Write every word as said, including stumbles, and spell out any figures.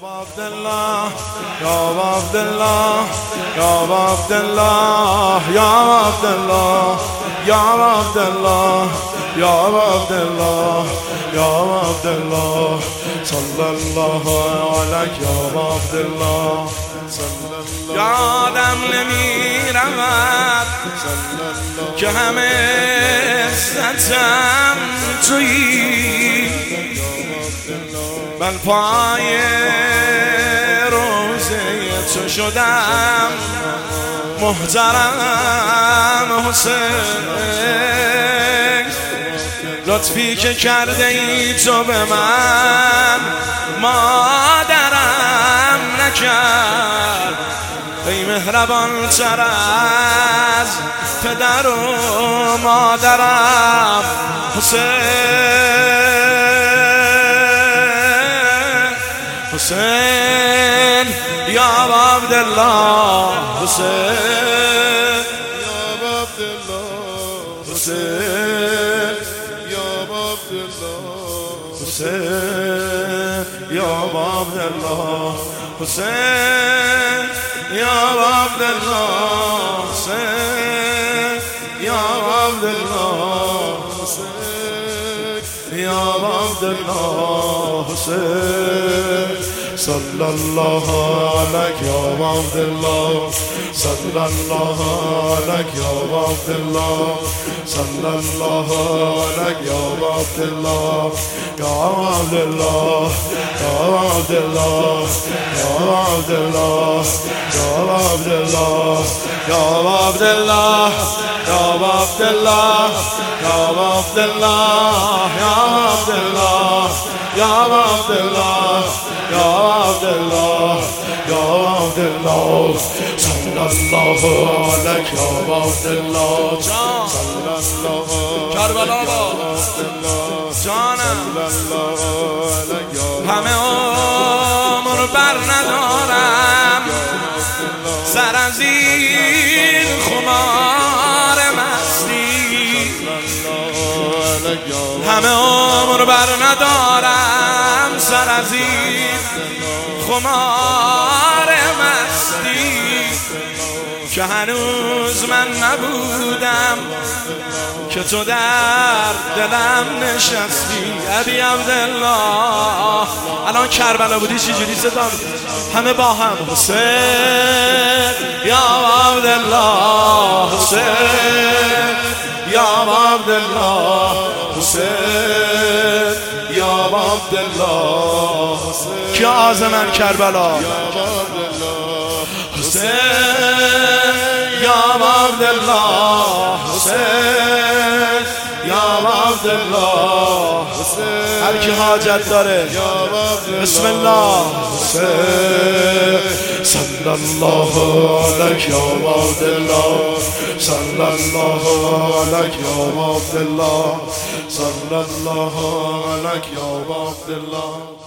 عبدالله یا عبدالله یا عبدالله یا عبدالله یا عبدالله یا عبدالله یا عبدالله صلی الله علیک یا عبدالله یادم نمیرود که همه عزتم تویی، من پای روزه تو شدم محترم حسین. لطفی که کرده ای تو به من مادرم نکرد، ای مهربان تر از پدر و مادرم حسین. حسین یا عبدالله حسین یا عبدالله حسین یا عبدالله حسین یا عبدالله حسین یا عبدالله حسین یا عبدالله حسین یا عبدالله حسین صلی الله علیک یا عبدالله صلی الله علیک یا عبدالله صلی الله علیک یا عبدالله یا عبدالله یا عبدالله یا عبدالله یا عبدالله یا عبدالله یا عبدالله یا عبدالله یا عبدالله یا عبدالله یا عبدالله یا عبدالله صلی الله علیک یا عبدالله صلی الله کربلا جانم همه عمر بر ندارم سر از این خمار مستی، همه عمر بر ندارم سر از این خمار مستی که هنوز من نبودم که تو در دلم نشستی. ابی عبدالله الان کربلا بودی چجوری صدا همه با هم حسین یا عبدالله حسین یا عبدالله حسین یا عبدالله حسین که آزمن کربلا حسین یا عبدالله حسین یا عبدالله حسین هر کی حاجت داره بسم الله حسین صلی الله علیک یا عبدالله صلی الله علیک یا عبدالله صلی الله علیک یا عبدالله.